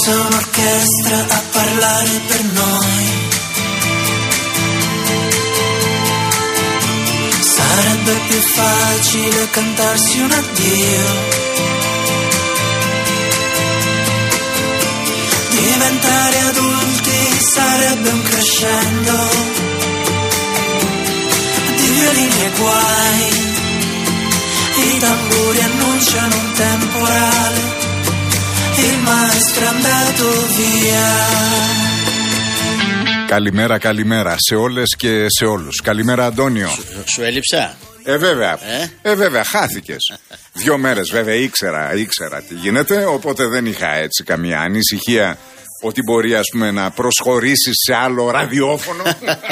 Senza un'orchestra a parlare per noi. Sarebbe più facile cantarsi un addio. Diventare adulti sarebbe un crescendo di violini e guai. I tamburi annunciano un temporale. Il maestro è andato via. Καλημέρα, καλημέρα σε όλες και σε όλους. Καλημέρα, Αντώνιο. Σου έλειψα. Βέβαια, χάθηκες. 2 μέρες βέβαια ήξερα τι γίνεται, οπότε δεν είχα έτσι καμία ανησυχία ότι μπορεί, ας πούμε, να προσχωρήσεις σε άλλο ραδιόφωνο.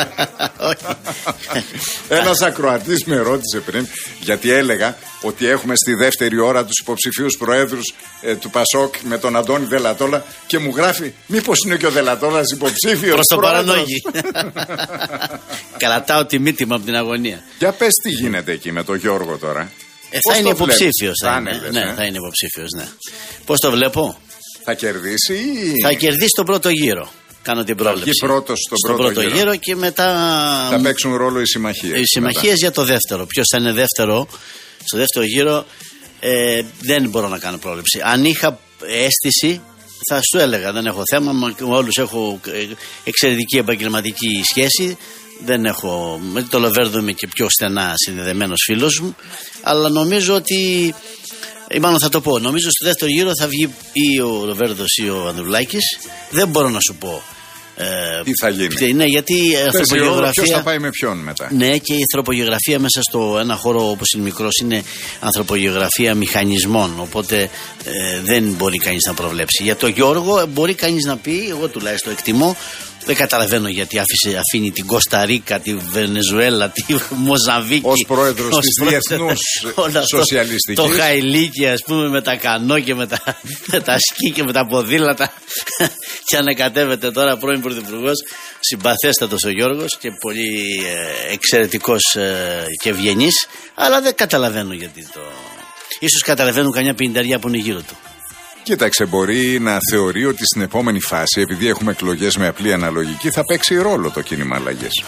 Ένας ακροατής με ρώτησε πριν, γιατί έλεγα ότι έχουμε στη δεύτερη ώρα τους υποψηφίους προέδρους του Πασόκ με τον Αντώνη Δελατόλα, και μου γράφει, μήπως είναι και ο Δελατόλας υποψήφιος προς το παρανόγι. Καλατάω τη μύτη μου από την αγωνία. Για πες τι γίνεται εκεί με τον Γιώργο τώρα. Θα είναι υποψήφιος. Θα είναι υποψήφιος, ναι. Πώς το βλέπω? Θα κερδίσει ή... Θα κερδίσει τον πρώτο γύρο. Κάνω την πρόβλεψη. Θα βγει πρώτος στον πρώτο γύρο και μετά θα παίξουν ρόλο οι συμμαχίες. Οι συμμαχίες για το δεύτερο. Ποιος θα είναι δεύτερο στο δεύτερο γύρο, δεν μπορώ να κάνω πρόβλεψη. Αν είχα αίσθηση θα σου έλεγα, δεν έχω θέμα. Με όλους έχω εξαιρετική επαγγελματική σχέση. Δεν έχω, με το Λοβέρδο είμαι και πιο στενά συνδεδεμένος φίλος μου. Αλλά νομίζω ότι, μάλλον θα το πω, νομίζω στο δεύτερο γύρο θα βγει ή ο Λοβέρδος ή ο Ανδρουλάκης. Δεν μπορώ να σου πω τι θα γίνει. Ναι, γιατί η ανθρωπογεωγραφία. Ποιος θα πάει με ποιον μετά. Ναι, και η ανθρωπογεωγραφία μέσα στο ένα χώρο όπως είναι μικρός είναι ανθρωπογεωγραφία μηχανισμών. Οπότε δεν μπορεί κανείς να προβλέψει. Για τον Γιώργο μπορεί κανείς να πει, εγώ τουλάχιστον εκτιμώ. Δεν καταλαβαίνω γιατί αφήνει την Κώστα Ρίκα, τη Βενεζουέλα, τη Μοζαμβίκη ως πρόεδρος της Διεθνούς Σοσιαλιστικής. Το Χαϊλίκι, ας πούμε, με τα κανό και με τα σκι και με τα ποδήλατα. Και ανακατεύεται τώρα πρώην πρωθυπουργός, συμπαθέστατος ο Γιώργος και πολύ εξαιρετικός και ευγενής. Αλλά δεν καταλαβαίνω γιατί το. Ίσως καταλαβαίνουν καμιά πιντεριά που είναι γύρω του. Κοίταξε, μπορεί να θεωρεί ότι στην επόμενη φάση, επειδή έχουμε εκλογές με απλή αναλογική, θα παίξει ρόλο το κίνημα αλλαγές.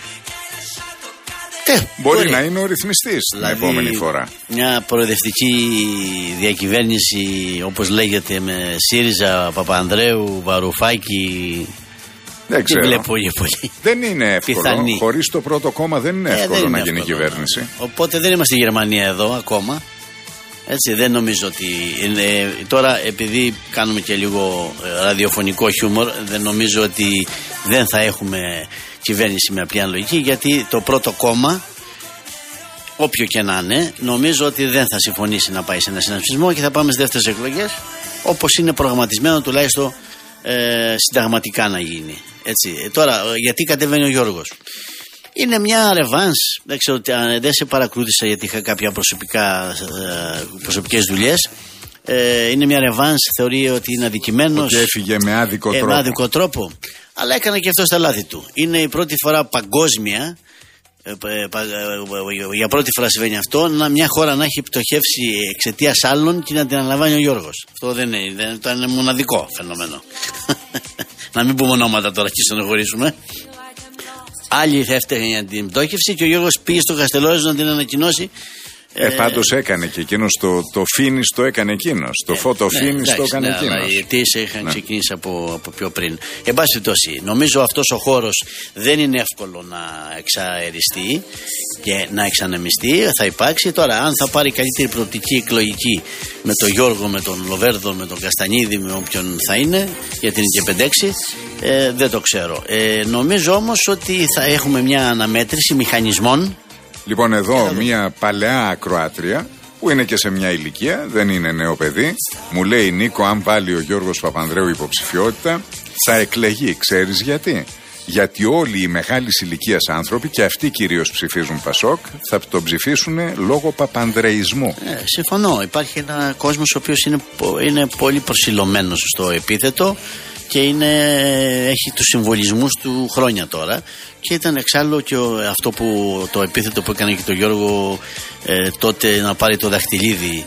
Μπορεί να είναι ο ρυθμιστής την επόμενη φορά. Μια προοδευτική διακυβέρνηση, όπως λέγεται, με ΣΥΡΙΖΑ, Παπανδρέου, Βαρουφάκη. Δεν ξέρω. Βλέπω πολύ. Δεν είναι εύκολο. Πιθανή. Χωρίς το πρώτο κόμμα δεν είναι εύκολο δεν να είναι γίνει εύκολο, κυβέρνηση. Οπότε δεν είμαστε στη Γερμανία εδώ ακόμα. Έτσι, δεν νομίζω ότι είναι, τώρα επειδή κάνουμε και λίγο ραδιοφωνικό χιούμορ, δεν νομίζω ότι δεν θα έχουμε κυβέρνηση με απλή αναλογική, γιατί το πρώτο κόμμα, όποιο και να είναι, νομίζω ότι δεν θα συμφωνήσει να πάει σε ένα συνασπισμό και θα πάμε στις δεύτερες εκλογές, όπως είναι προγραμματισμένο τουλάχιστον συνταγματικά να γίνει. Έτσι. Τώρα, γιατί κατεβαίνει ο Γιώργος? Είναι μια ρεβάνς, δεν ξέρω, δεν σε παρακολούθησα γιατί είχα κάποια προσωπικές δουλειές. Είναι μια ρεβάνς, θεωρεί ότι είναι αδικημένος. Ότι έφυγε με άδικο τρόπο. Με άδικο τρόπο, αλλά έκανε και αυτό στα λάθη του. Είναι η πρώτη φορά παγκόσμια, για πρώτη φορά συμβαίνει αυτό, μια χώρα να έχει πτωχεύσει εξαιτίας άλλων και να την αναλαμβάνει ο Γιώργος. Αυτό δεν είναι μοναδικό φαινόμενο. Να μην πούμε ονόματα τώρα και στενοχωρήσουμε. Άλλοι θα έφταιγαν για την πτώχευση και ο Γιώργος πήγε στο Καστελόριζο να την ανακοινώσει. Πάντως έκανε και εκείνος το finish το έκανε εκείνος. Το photo finish το έκανε εκείνος. Αλλά οι αιτήσεις είχαν ξεκινήσει από πιο πριν. Εν πάση περιπτώσει, νομίζω αυτός ο χώρος δεν είναι εύκολο να εξαεριστεί και να εξανεμιστεί. Θα υπάρξει τώρα, αν θα πάρει καλύτερη προοπτική εκλογική με τον Γιώργο, με τον Λοβέρδο, με τον Καστανίδη, με όποιον θα είναι, γιατί είναι και 5-6, δεν το ξέρω. Νομίζω όμως ότι θα έχουμε μια αναμέτρηση μηχανισμών. Λοιπόν, εδώ μια παλαιά ακροάτρια που είναι και σε μια ηλικία, δεν είναι νέο παιδί, μου λέει, Νίκο, αν βάλει ο Γιώργος Παπανδρέου υποψηφιότητα θα εκλεγεί. Ξέρεις γιατί? Γιατί όλοι οι μεγάλης ηλικίας άνθρωποι, και αυτοί κυρίως ψηφίζουν Πασόκ, θα τον ψηφίσουν λόγω παπανδρεϊσμού. Συμφωνώ. Υπάρχει ένα κόσμος ο οποίος είναι πολύ προσιλωμένος στο επίθετο και έχει τους συμβολισμούς του χρόνια τώρα. Και ήταν εξάλλου και αυτό που το επίθετο που έκανε και το Γιώργο τότε, να πάρει το δαχτυλίδι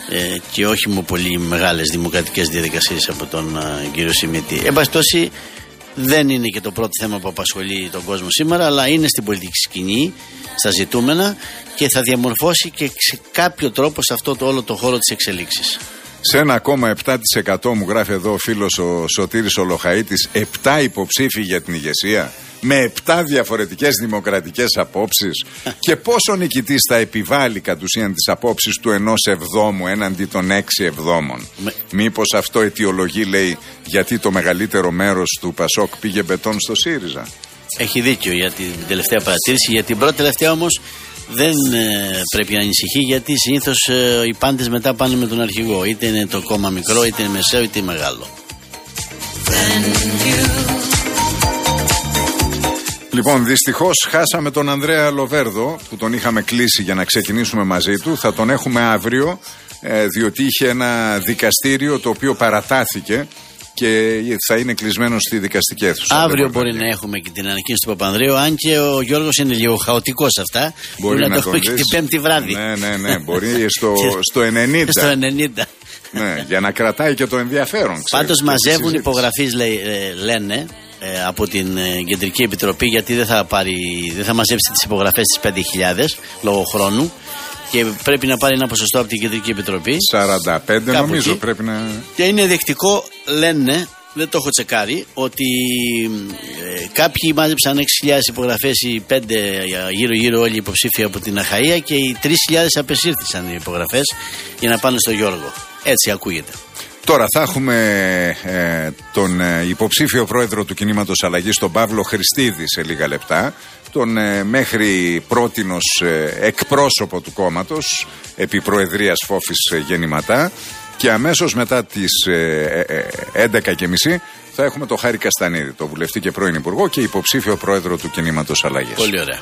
και όχι με πολύ μεγάλες δημοκρατικές διαδικασίες από τον κύριο Σιμίτη. Εν πάση περιπτώσει, δεν είναι και το πρώτο θέμα που απασχολεί τον κόσμο σήμερα, αλλά είναι στην πολιτική σκηνή, στα ζητούμενα, και θα διαμορφώσει και σε κάποιο τρόπο σε αυτό το όλο το χώρο της εξελίξης. Σε 1,7% μου γράφει εδώ ο φίλος ο Σωτήρης ο Λοχαΐτης, 7 υποψήφοι για την ηγεσία, με 7 διαφορετικές δημοκρατικές απόψεις. Και πόσο νικητής θα επιβάλλει κατ' ουσίαν τις απόψεις του 1/7 έναντι των 6/7. Μήπως αυτό αιτιολογεί, λέει, γιατί το μεγαλύτερο μέρος του Πασόκ πήγε μπετόν στο ΣΥΡΙΖΑ. Έχει δίκιο για την τελευταία παρατήρηση. Για την πρώτη τελευταία όμως δεν πρέπει να ανησυχεί, γιατί συνήθως οι πάντες μετά πάνε με τον αρχηγό. Είτε είναι το κόμμα μικρό, είτε είναι μεσαίο, είτε είναι μεγάλο. Λοιπόν, δυστυχώς χάσαμε τον Ανδρέα Λοβέρδο, που τον είχαμε κλείσει για να ξεκινήσουμε μαζί του. Θα τον έχουμε αύριο, διότι είχε ένα δικαστήριο το οποίο παρατάθηκε και θα είναι κλεισμένο στη δικαστική αίθουσα. Αύριο μπορεί να έχουμε και την ανακοίνωση του Παπανδρέου, αν και ο Γιώργος είναι λίγο χαοτικός σε αυτά. Μπορεί να το έχουμε και την Πέμπτη βράδυ. Ναι, μπορεί στο 90. Στο 90. Ναι, για να κρατάει και το ενδιαφέρον. Πάντως μαζεύουν υπογραφείς, λένε, από την Κεντρική Επιτροπή, γιατί δεν θα μαζέψει τις υπογραφές στις 5.000 λόγω χρόνου. Και πρέπει να πάρει ένα ποσοστό από την Κεντρική Επιτροπή. 45 νομίζω εκεί. Πρέπει να. Και είναι δεκτικό, λένε, δεν το έχω τσεκάρει, ότι κάποιοι μάζεψαν 6.000 υπογραφές, οι 5 γύρω-γύρω όλοι οι υποψήφοι από την Αχαΐα, και οι 3.000 απεσύρθησαν οι υπογραφές για να πάνε στο Γιώργο. Έτσι ακούγεται. Τώρα θα έχουμε τον υποψήφιο πρόεδρο του Κινήματος Αλλαγής, τον Παύλο Χριστίδη, σε λίγα λεπτά. Τον μέχρι πρότινος εκπρόσωπο του κόμματος επί προεδρίας Φόφης Γεννηματά, και αμέσως μετά τις 11.30 θα έχουμε τον Χάρη Καστανίδη, τον βουλευτή και πρώην υπουργό και υποψήφιο πρόεδρο του Κινήματος Αλλαγής. Πολύ ωραία.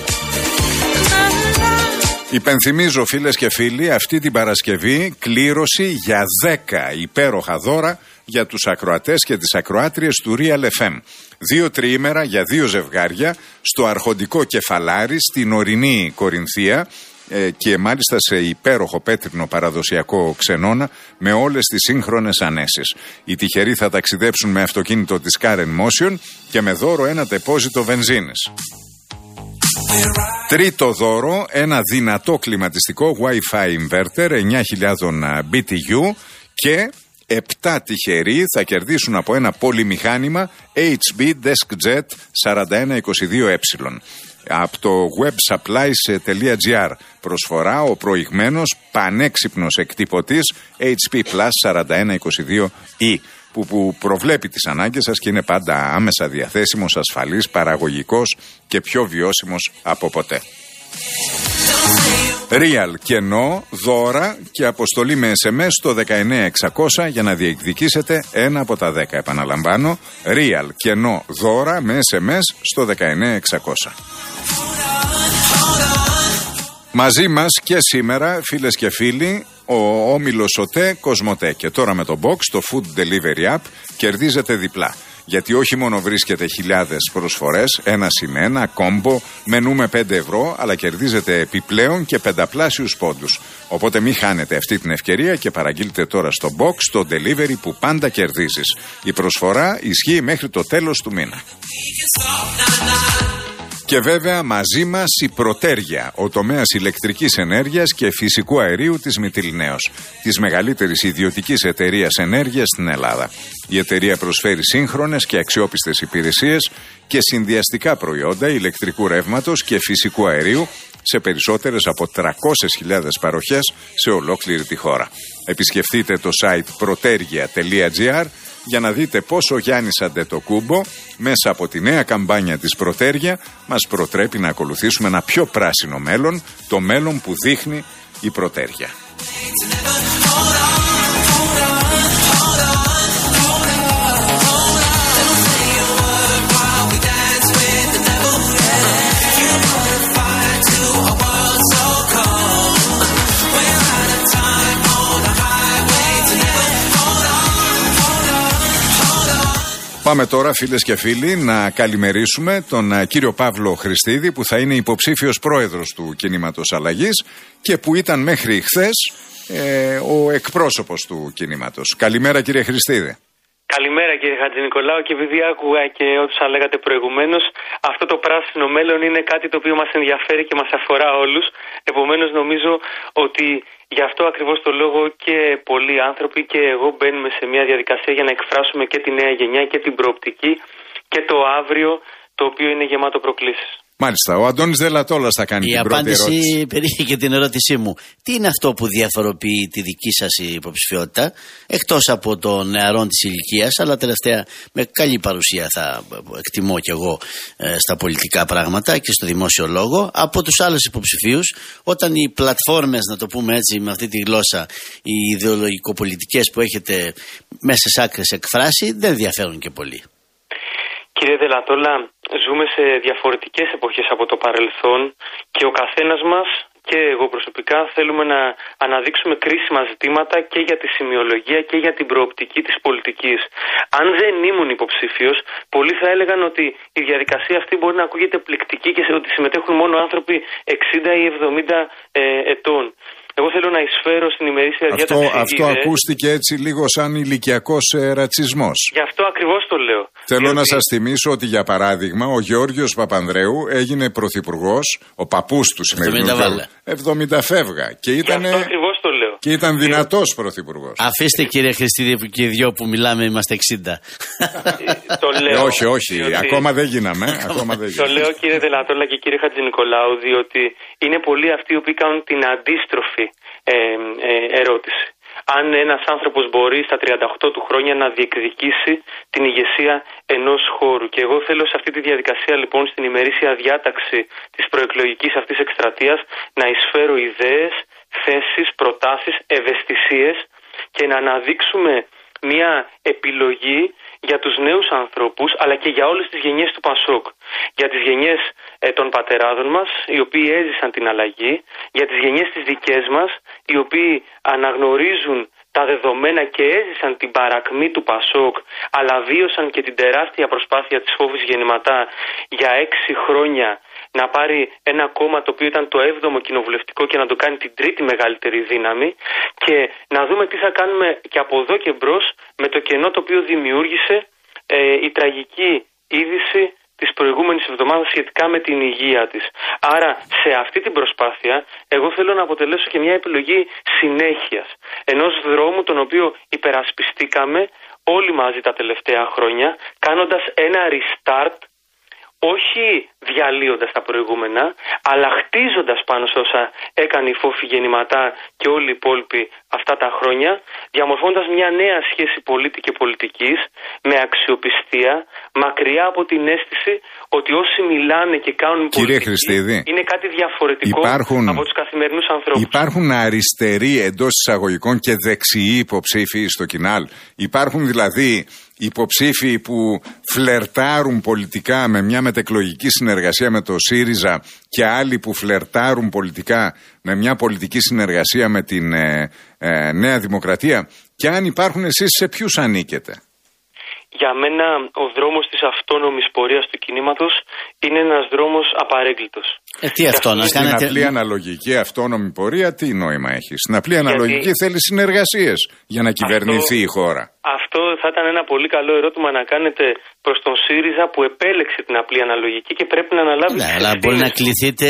Υπενθυμίζω, φίλες και φίλοι, αυτή την Παρασκευή κλήρωση για 10 υπέροχα δώρα για τους ακροατές και τις ακροάτριες του Real FM. 2 τριήμερα για 2 ζευγάρια στο αρχοντικό Κεφαλάρι, στην ορεινή Κορινθία, και μάλιστα σε υπέροχο πέτρινο παραδοσιακό ξενώνα με όλες τις σύγχρονες ανέσεις. Οι τυχεροί θα ταξιδέψουν με αυτοκίνητο της Car Motion και με δώρο ένα τεπόζιτο βενζίνης. Τρίτο δώρο, ένα δυνατό κλιματιστικό Wi-Fi inverter 9.000 BTU, και 7 τυχεροί θα κερδίσουν από ένα πολυμηχάνημα HB DeskJet 4122E. Από το websupplies.gr προσφορά ο προηγμένος πανέξυπνος εκτυπωτής HP Plus 4122E, που προβλέπει τις ανάγκες σας και είναι πάντα άμεσα διαθέσιμος, ασφαλής, παραγωγικός και πιο βιώσιμος από ποτέ. Real κενό, δώρα και αποστολή με SMS στο 19600 για να διεκδικήσετε ένα από τα 10. Επαναλαμβάνω, Real κενό, δώρα με SMS στο 19600. Μαζί μας και σήμερα, φίλες και φίλοι, ο όμιλος ΟΤΕ Κοσμοτέ. Και τώρα με το Box, το Food Delivery App, κερδίζετε διπλά. Γιατί όχι μόνο βρίσκετε χιλιάδες προσφορές, 1+1, κόμπο, μενού με 5 ευρώ, αλλά κερδίζετε επιπλέον και 5πλάσιους πόντους. Οπότε μην χάνετε αυτή την ευκαιρία και παραγγείλτε τώρα στο Box το delivery που πάντα κερδίζεις. Η προσφορά ισχύει μέχρι το τέλος του μήνα. Και βέβαια μαζί μας η Πρωτέργεια, ο τομέας ηλεκτρικής ενέργειας και φυσικού αερίου της Μυτιληναίος, της μεγαλύτερης ιδιωτικής εταιρείας ενέργειας στην Ελλάδα. Η εταιρεία προσφέρει σύγχρονες και αξιόπιστες υπηρεσίες και συνδυαστικά προϊόντα ηλεκτρικού ρεύματος και φυσικού αερίου σε περισσότερες από 300.000 παροχές σε ολόκληρη τη χώρα. Επισκεφτείτε το site protergia.gr για να δείτε πώς ο Γιάννης Αντετοκούμπο μέσα από τη νέα καμπάνια της Πρωτέργεια μας προτρέπει να ακολουθήσουμε ένα πιο πράσινο μέλλον, το μέλλον που δείχνει η Πρωτέργεια. Πάμε τώρα, φίλες και φίλοι, να καλημερίσουμε τον κύριο Παύλο Χριστίδη, που θα είναι υποψήφιος πρόεδρος του Κινήματος Αλλαγής και που ήταν μέχρι χθες ο εκπρόσωπος του κινήματος. Καλημέρα κύριε Χριστίδη. Καλημέρα κύριε Χατζηνικολάου, και επειδή άκουγα και όσα λέγατε προηγουμένως, αυτό το πράσινο μέλλον είναι κάτι το οποίο μας ενδιαφέρει και μας αφορά όλους. Επομένως νομίζω ότι γι' αυτό ακριβώς το λόγο και πολλοί άνθρωποι και εγώ μπαίνουμε σε μια διαδικασία για να εκφράσουμε και τη νέα γενιά και την προοπτική και το αύριο, το οποίο είναι γεμάτο προκλήσεις. Μάλιστα, ο Αντώνης Δελατόλας θα κάνει την πρώτη ερώτηση. Η απάντηση περιέχει και την ερώτησή μου. Τι είναι αυτό που διαφοροποιεί τη δική σας υποψηφιότητα, εκτός από των νεαρών της ηλικίας, αλλά τελευταία με καλή παρουσία θα εκτιμώ κι εγώ στα πολιτικά πράγματα και στο δημόσιο λόγο, από τους άλλους υποψηφίους, όταν οι πλατφόρμες, να το πούμε έτσι με αυτή τη γλώσσα, οι ιδεολογικοπολιτικές που έχετε μέσα στις άκρες εκφράσει, δεν διαφέρουν και πολύ. Κύριε Δελατόλα, ζούμε σε διαφορετικές εποχές από το παρελθόν και ο καθένας μας και εγώ προσωπικά θέλουμε να αναδείξουμε κρίσιμα ζητήματα και για τη σημειολογία και για την προοπτική της πολιτικής. Αν δεν ήμουν υποψήφιος, πολλοί θα έλεγαν ότι η διαδικασία αυτή μπορεί να ακούγεται πληκτική και ότι συμμετέχουν μόνο άνθρωποι 60 ή 70 ετών. Εγώ θέλω να εισφέρω στην ημερήσια διάταξη. Αυτό ακούστηκε έτσι λίγο σαν ηλικιακός ρατσισμός. Γι' αυτό ακριβώς το λέω. Θέλω να σας θυμίσω ότι για παράδειγμα ο Γεώργιος Παπανδρέου έγινε πρωθυπουργός, ο παππούς του σημερινού 70 φεύγα. Και ήταν, γι' αυτό ακριβώς το λέω. Και ήταν δυνατός πρωθυπουργός. Αφήστε κύριε Χριστίδη που και οι δυο που μιλάμε είμαστε 60. Το λέω. Όχι, ακόμα δεν γίναμε. Το λέω κύριε Δελατόλα και κύριε Χατζηνικολάου, διότι είναι πολλοί αυτοί οι οποίοι κάνουν την αντίστροφη ερώτηση. Αν ένας άνθρωπος μπορεί στα 38 του χρόνια να διεκδικήσει την ηγεσία ενός χώρου. Και εγώ θέλω σε αυτή τη διαδικασία λοιπόν στην ημερήσια διάταξη της προεκλογικής αυτής εκστρατείας να εισφέρω ιδέες, θέσεις, προτάσεις, ευαισθησίες και να αναδείξουμε μια επιλογή για τους νέους ανθρώπους αλλά και για όλες τις γενιές του Πασόκ. Για τις γενιές των πατεράδων μας, οι οποίοι έζησαν την αλλαγή, για τις γενιές τις δικές μας, οι οποίοι αναγνωρίζουν τα δεδομένα και έζησαν την παρακμή του Πασόκ, αλλά βίωσαν και την τεράστια προσπάθεια της Φόβης Γεννηματά για 6 χρόνια να πάρει ένα κόμμα το οποίο ήταν το 7ο κοινοβουλευτικό και να το κάνει την 3η μεγαλύτερη δύναμη, και να δούμε τι θα κάνουμε και από εδώ και μπρος με το κενό το οποίο δημιούργησε η τραγική είδηση της προηγούμενης εβδομάδας σχετικά με την υγεία της. Άρα σε αυτή την προσπάθεια εγώ θέλω να αποτελέσω και μια επιλογή συνέχειας ενός δρόμου τον οποίο υπερασπιστήκαμε όλοι μαζί τα τελευταία χρόνια, κάνοντας ένα restart, όχι διαλύοντας τα προηγούμενα, αλλά χτίζοντας πάνω σε όσα έκανε η Φόφη Γεννηματά και όλοι οι υπόλοιποι αυτά τα χρόνια, διαμορφώνοντας μια νέα σχέση πολίτη και πολιτικής, με αξιοπιστία, μακριά από την αίσθηση ότι όσοι μιλάνε και κάνουν πολιτική είναι κάτι διαφορετικό από τους καθημερινούς ανθρώπους. Υπάρχουν αριστεροί εντός εισαγωγικών και δεξιοί υποψήφοι στο Κινάλ. Υπάρχουν δηλαδή υποψήφοι που φλερτάρουν πολιτικά με μια μετεκλογική συνεργασία με το ΣΥΡΙΖΑ και άλλοι που φλερτάρουν πολιτικά με μια πολιτική συνεργασία με την Νέα Δημοκρατία, και αν υπάρχουν εσείς σε ποιους ανήκετε? Για μένα ο δρόμος της αυτόνομης πορείας του κινήματος είναι ένας δρόμος απαρέγκλητος. Τι αυτό να κάνετε? Στην απλή αναλογική αυτόνομη πορεία τι νόημα έχει? Στην απλή αναλογική θέλει συνεργασίες για να κυβερνηθεί η χώρα. Αυτό θα ήταν ένα πολύ καλό ερώτημα να κάνετε προς τον ΣΥΡΙΖΑ που επέλεξε την απλή αναλογική και πρέπει να αναλάβει τις ευθύνες. Αλλά μπορεί να κληθείτε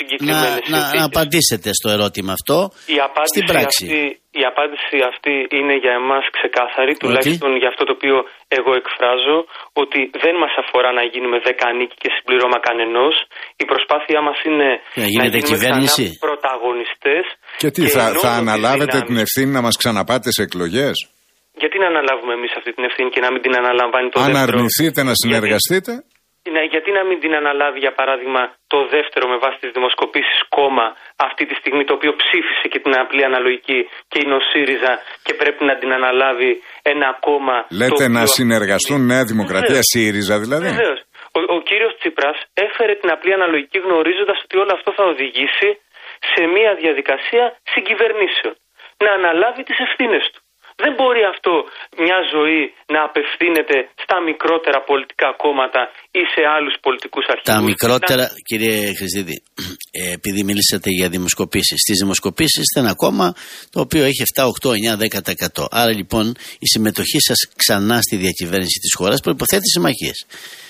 να απαντήσετε στο ερώτημα αυτό στην πράξη. Η απάντηση αυτή είναι για εμάς ξεκάθαρη, τουλάχιστον για αυτό το οποίο εγώ εκφράζω, ότι δεν μας αφορά να γίνουμε δεκανίκη και συμπληρώμα κανενός. Η προσπάθειά μας είναι να γίνουμε ξανά πρωταγωνιστές. Και τι, θα αναλάβετε την ευθύνη να μας ξαναπάτε σε εκλογές? Γιατί να αναλάβουμε εμείς αυτή την ευθύνη και να μην την αναλαμβάνει το δεύτερο? Αν αρνηθείτε να συνεργαστείτε. Γιατί να μην την αναλάβει, για παράδειγμα, το δεύτερο με βάση τις δημοσκοπήσεις κόμμα αυτή τη στιγμή, το οποίο ψήφισε και την απλή αναλογική και είναι ο ΣΥΡΙΖΑ, και πρέπει να την αναλάβει ένα κόμμα? Λέτε να συνεργαστούν Νέα Δημοκρατία, ΣΥΡΙΖΑ δηλαδή? Βεβαίως. Ο κύριος Τσίπρας έφερε την απλή αναλογική γνωρίζοντας ότι όλο αυτό θα οδηγήσει σε μια διαδικασία συγκυβερνήσεων. Να αναλάβει τις ευθύνες του. Δεν μπορεί αυτό μια ζωή να απευθύνεται στα μικρότερα πολιτικά κόμματα ή σε άλλους πολιτικούς αρχηγούς. Τα μικρότερα, κύριε Χριστίδη, επειδή μιλήσατε για δημοσκοπήσεις. Στις δημοσκοπήσεις είστε ένα κόμμα το οποίο έχει 7, 8, 9, 10%. Άρα λοιπόν η συμμετοχή σας ξανά στη διακυβέρνηση της χώρας προϋποθέτει συμμαχίες.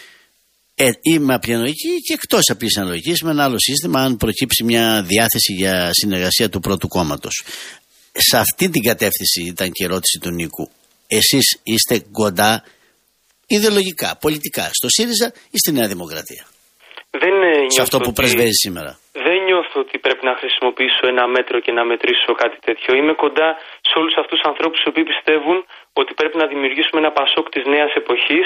Ή με απλιανοϊκή και εκτός απλής αναλογικής με ένα άλλο σύστημα, αν προκύψει μια διάθεση για συνεργασία του πρώτου κόμματος. Σε αυτή την κατεύθυνση ήταν και η ερώτηση του Νίκου. Εσείς είστε κοντά ιδεολογικά, πολιτικά, στο ΣΥΡΙΖΑ ή στη Νέα Δημοκρατία? Σε αυτό που πρεσβεύει σήμερα. Δεν νιώθω ότι πρέπει να χρησιμοποιήσω ένα μέτρο και να μετρήσω κάτι τέτοιο. Είμαι κοντά σε όλους αυτούς τους ανθρώπους οι οποίοι πιστεύουν ότι πρέπει να δημιουργήσουμε ένα Πασόκ της νέας εποχής,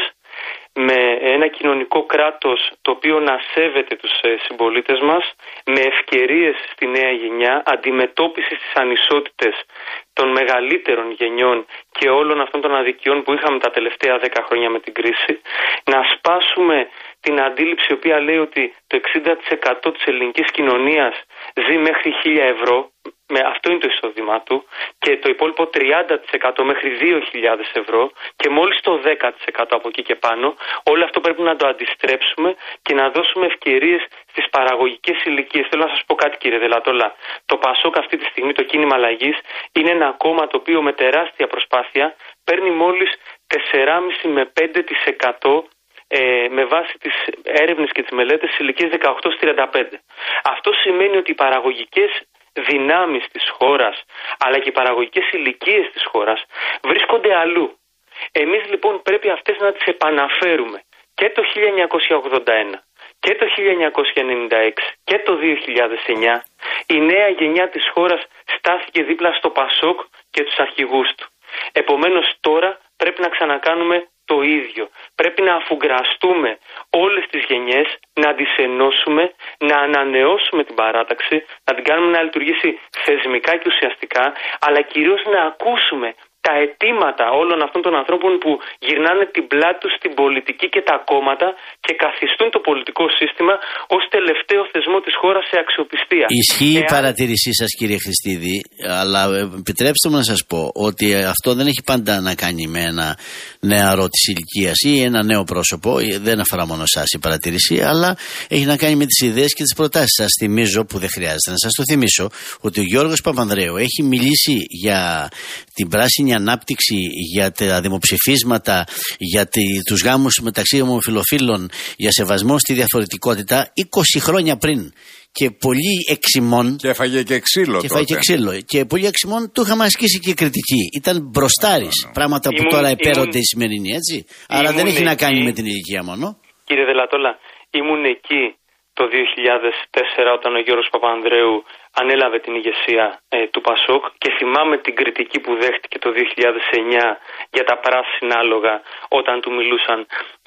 με ένα κοινωνικό κράτος το οποίο να σέβεται τους συμπολίτες μας, με ευκαιρίες στη νέα γενιά, αντιμετώπιση στις ανισότητες των μεγαλύτερων γενιών και όλων αυτών των αδικιών που είχαμε τα τελευταία 10 χρόνια με την κρίση, να σπάσουμε την αντίληψη η οποία λέει ότι το 60% της ελληνικής κοινωνίας ζει μέχρι 1.000 ευρώ, με αυτό είναι το εισόδημά του, και το υπόλοιπο 30% μέχρι 2.000 ευρώ και μόλις το 10% από εκεί και πάνω. Όλο αυτό πρέπει να το αντιστρέψουμε και να δώσουμε ευκαιρίες στις παραγωγικές ηλικίες. Θέλω να σας πω κάτι, κύριε Δελατόλα. Το Πασόκ αυτή τη στιγμή, το κίνημα αλλαγής, είναι ένα κόμμα το οποίο με τεράστια προσπάθεια παίρνει μόλις 4,5 με 5% με βάση τις έρευνες και τις μελέτες στις ηλικίες 18-35. Αυτό σημαίνει ότι οι παραγωγικές δυνάμεις της χώρας, αλλά και οι παραγωγικές ηλικίες της χώρας βρίσκονται αλλού. Εμείς λοιπόν πρέπει αυτές να τις επαναφέρουμε. Και το 1981 και το 1996 και το 2009 η νέα γενιά της χώρας στάθηκε δίπλα στο Πασόκ και τους αρχηγούς του. Επομένως τώρα πρέπει να ξανακάνουμε το ίδιο. Πρέπει να αφουγκραστούμε όλες τις γενιές, να τις ενώσουμε, να ανανεώσουμε την παράταξη, να την κάνουμε να λειτουργήσει θεσμικά και ουσιαστικά, αλλά κυρίως να ακούσουμε τα αιτήματα όλων αυτών των ανθρώπων που γυρνάνε την πλάτη τους στην πολιτική και τα κόμματα και καθιστούν το πολιτικό σύστημα ως τελευταίο θεσμό της χώρας σε αξιοπιστία. Ισχύει η παρατήρησή σας, κύριε Χριστίδη, αλλά επιτρέψτε μου να σας πω ότι αυτό δεν έχει πάντα να κάνει με ένα νεαρό της ηλικίας ή ένα νέο πρόσωπο. Δεν αφορά μόνο εσάς η παρατήρηση, αλλά έχει να κάνει με τις ιδέες και τις προτάσεις. Σας θυμίζω, που δεν χρειάζεται να σας το θυμίσω, ότι ο Γιώργος Παπανδρέου έχει μιλήσει για την πράσινη ανάπτυξη, για τα δημοψηφίσματα, για τους γάμους μεταξύ ομοφυλοφίλων, για σεβασμό στη διαφορετικότητα 20 χρόνια πριν. Και πολλοί εξημών. Και έφαγε και ξύλο. Και πολλοί εξημών του είχαμε ασκήσει και κριτική. Ήταν μπροστάρης. Πράγματα που τώρα επέρονται οι σημερινοί, έτσι. Άρα δεν έχει να κάνει με την ηλικία μόνο. Κύριε Δελατόλα, ήμουν εκεί το 2004 όταν ο Γιώργος Παπανδρέου ανέλαβε την ηγεσία του Πασόκ και θυμάμαι την κριτική που δέχτηκε το 2009 για τα πράσινα άλογα όταν του μιλούσαν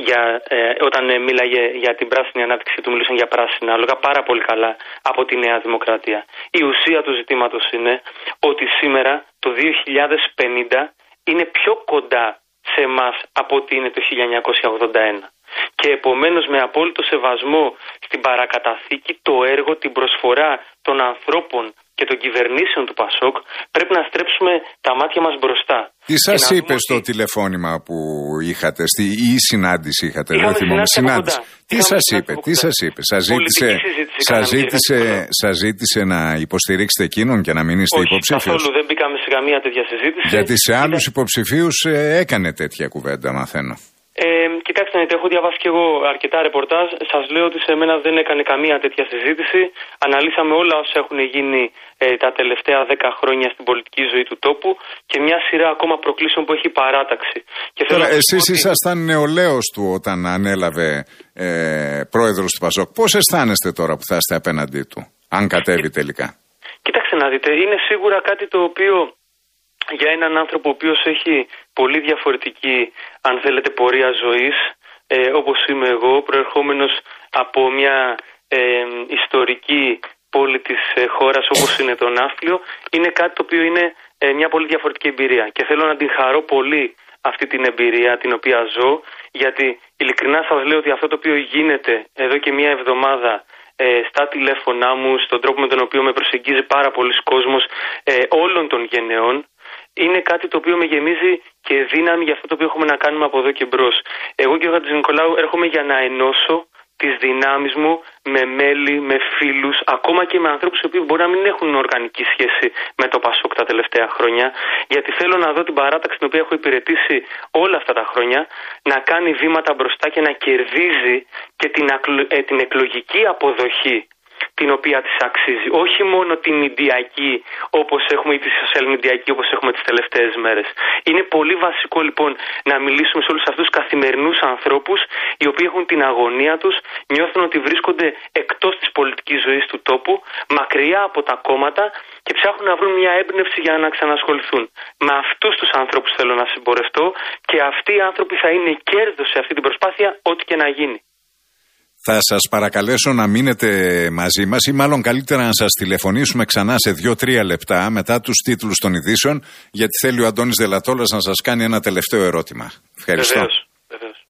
όταν μίλαγε για την πράσινη ανάπτυξη, του μιλούσαν για πράσινα άλογα πάρα πολύ καλά από τη Νέα Δημοκρατία. Η ουσία του ζητήματος είναι ότι σήμερα το 2050 είναι πιο κοντά σε εμάς από ότι είναι το 1981. Και επομένως με απόλυτο σεβασμό στην παρακαταθήκη, το έργο, την προσφορά των ανθρώπων και των κυβερνήσεων του Πασόκ, πρέπει να στρέψουμε τα μάτια μας μπροστά. Τι σας είπε στο τηλεφώνημα που είχατε, ή συνάντηση είχατε, δεν θυμάμαι, συνάντηση. Τι σας είπε, σας ζήτησε να υποστηρίξετε εκείνον και να μην είστε υποψήφιος? Καθόλου δεν μπήκαμε σε καμία τέτοια συζήτηση. Γιατί σε άλλους υποψηφίους έκανε τέτοια κουβέντα, μαθαίνω. Κοιτάξτε, έχω διαβάσει και εγώ αρκετά ρεπορτάζ. Σας λέω ότι σε μένα δεν έκανε καμία τέτοια συζήτηση. Αναλύσαμε όλα όσα έχουν γίνει τα τελευταία 10 χρόνια στην πολιτική ζωή του τόπου και μια σειρά ακόμα προκλήσεων που έχει η παράταξη. Και τώρα, εσείς ήσασταν νεολαίος του όταν ανέλαβε πρόεδρος του Πασόκ. Πώς αισθάνεστε τώρα που θα είστε απέναντί του, αν κατέβει τελικά? Κοιτάξτε να δείτε, είναι σίγουρα κάτι το οποίο για έναν άνθρωπο ο οποίος έχει πολύ διαφορετική, αν θέλετε, πορεία ζωής, όπως είμαι εγώ, προερχόμενος από μια ιστορική πόλη της χώρας όπως είναι το Ναύπλιο, είναι κάτι το οποίο είναι μια πολύ διαφορετική εμπειρία. Και θέλω να την χαρώ πολύ αυτή την εμπειρία την οποία ζω, γιατί ειλικρινά σας λέω ότι αυτό το οποίο γίνεται εδώ και μια εβδομάδα στα τηλέφωνά μου, στον τρόπο με τον οποίο με προσεγγίζει πάρα πολλοί κόσμος όλων των γενεών, είναι κάτι το οποίο με γεμίζει και δύναμη για αυτό το οποίο έχουμε να κάνουμε από εδώ και μπρος. Εγώ και ο Χατζηνικολάου έρχομαι για να ενώσω τις δυνάμεις μου με μέλη, με φίλους, ακόμα και με ανθρώπους που μπορεί να μην έχουν οργανική σχέση με το Πασόκ τα τελευταία χρόνια, γιατί θέλω να δω την παράταξη την οποία έχω υπηρετήσει όλα αυτά τα χρόνια να κάνει βήματα μπροστά και να κερδίζει και την εκλογική αποδοχή την οποία της αξίζει. Όχι μόνο τη μηντιακή όπως έχουμε ή τη social μηντιακή όπως έχουμε τις τελευταίες μέρες. Είναι πολύ βασικό λοιπόν να μιλήσουμε σε όλους αυτούς τους καθημερινούς ανθρώπους οι οποίοι έχουν την αγωνία τους, νιώθουν ότι βρίσκονται εκτός της πολιτικής ζωής του τόπου, μακριά από τα κόμματα και ψάχνουν να βρουν μια έμπνευση για να ξανασχοληθούν. Με αυτούς τους ανθρώπους θέλω να συμπορευτώ και αυτοί οι άνθρωποι θα είναι κέρδος σε αυτή την προσπάθεια ό,τι και να γίνει. Θα σας παρακαλέσω να μείνετε μαζί μας ή μάλλον καλύτερα να σας τηλεφωνήσουμε ξανά σε 2-3 λεπτά μετά τους τίτλους των ειδήσεων, γιατί θέλει ο Αντώνης Δελατόλας να σας κάνει ένα τελευταίο ερώτημα. Ευχαριστώ. Βεβαίως.